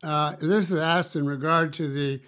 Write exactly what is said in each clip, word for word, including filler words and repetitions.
Uh, this is asked in regard to the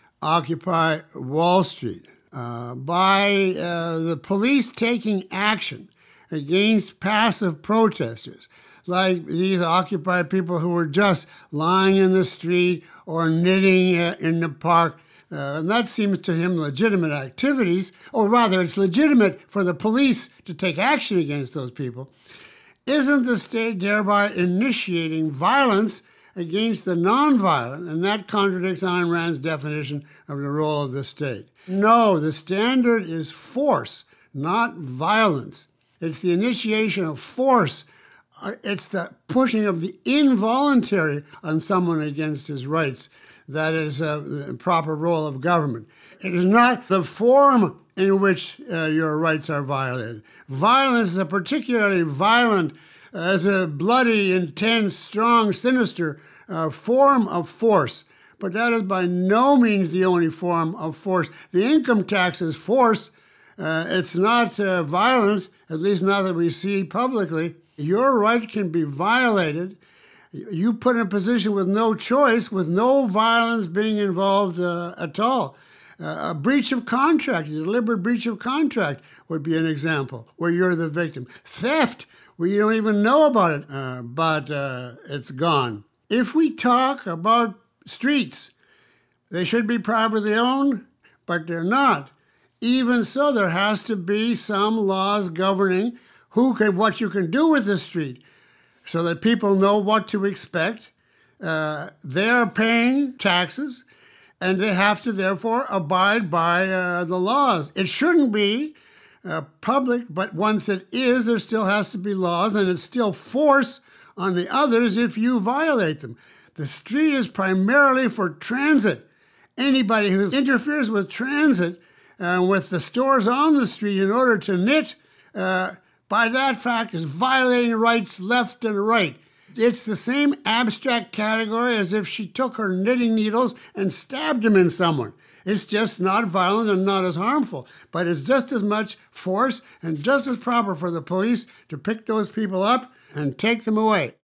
Occupy Wall Street. Uh, by uh, the police taking action against passive protesters, like these Occupy people who were just lying in the street or knitting uh, in the park. Uh, and that seems to him legitimate activities, or rather, it's legitimate for the police to take action against those people. Isn't the state thereby initiating violence against the nonviolent? And that contradicts Ayn Rand's definition of the role of the state. No, the standard is force, not violence. It's the initiation of force. It's the pushing of the involuntary on someone against his rights. That is uh, the proper role of government. It is not the form in which uh, your rights are violated. Violence is a particularly violent, uh, as a bloody, intense, strong, sinister uh, form of force. But that is by no means the only form of force. The income tax is force. Uh, it's not uh, violent, at least not that we see publicly. Your right can be violated. You put in a position with no choice, with no violence being involved uh, at all. Uh, a breach of contract, a deliberate breach of contract would be an example where you're the victim. Theft, where you don't even know about it, uh, but uh, it's gone. If we talk about streets, they should be privately owned, but they're not. Even so, there has to be some laws governing who can, what you can do with the street, so that people know what to expect. Uh, they're paying taxes, and they have to therefore abide by uh, the laws. It shouldn't be uh, public, but once it is, there still has to be laws, and it's still force on the others if you violate them. The street is primarily for transit. Anybody who interferes with transit, uh, with the stores on the street in order to knit, uh, by that fact is violating rights left and right. It's the same abstract category as if she took her knitting needles and stabbed them in someone. It's just not violent and not as harmful, but it's just as much force and just as proper for the police to pick those people up and take them away.